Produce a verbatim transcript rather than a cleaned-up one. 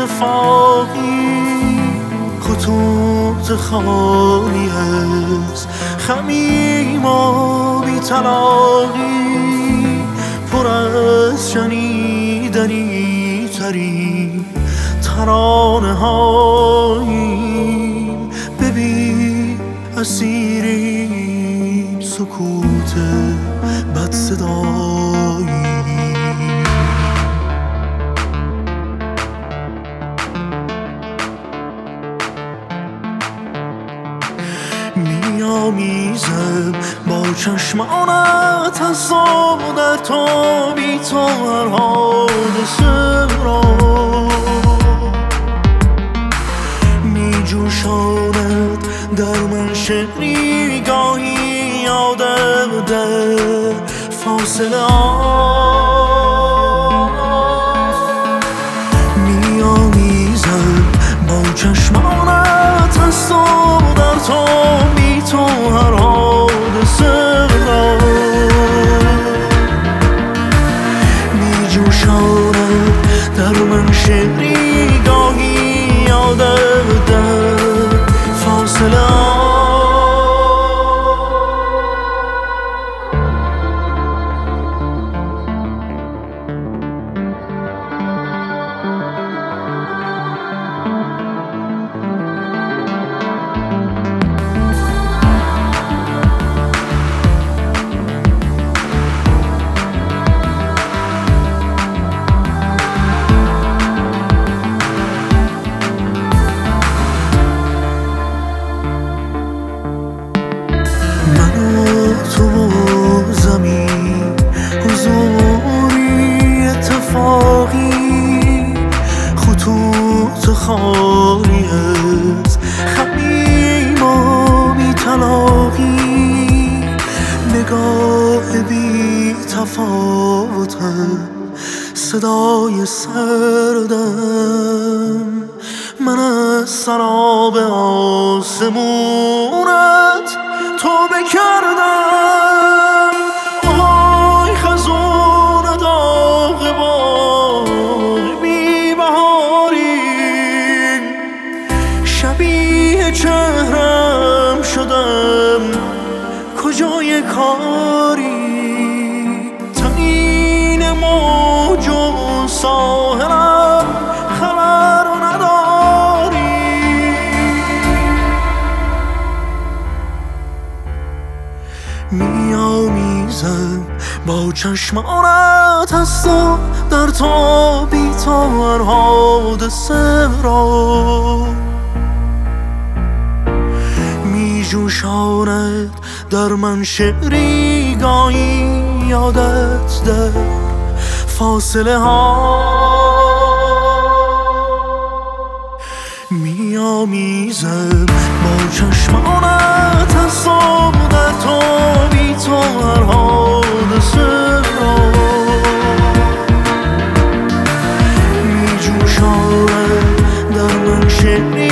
اتفاقی خطوط خالی از خمیم و بی طلاقی پر از شنیدنی ترین ترانه هاییم. ببین اسیریم سکوت بد صدایی. میامیزم با چشمانت از در تو بی تو هر حادثه را میجوشاند در من شعری گاهی یادم در فاصله ها. میامیزم با چشمانت از در تو بی تو هر حادثه را میجوشاند در من شعری گاهی یادم در فاصله ها. من و تو و زمین حضوری اتفاقی خطوط خالی از خمیم و بی طلاقی نگاه بی تفاوتم صدای سردم. من از سراب آسمونت تو بکردم. آهای خزون داغ باغ بی بهاری شبیه چهرم شدم کجای کاری. تنین موج و ساحلم خبر نداری. میامیزم با چشمانت از تو در تو بی تو هر حادثه را میجوشاند در من شعری گاهی یادت در فاصله ها. میامیزم با چشمانت از در تو بی تو هر حادثه را میجوشاند در من شعری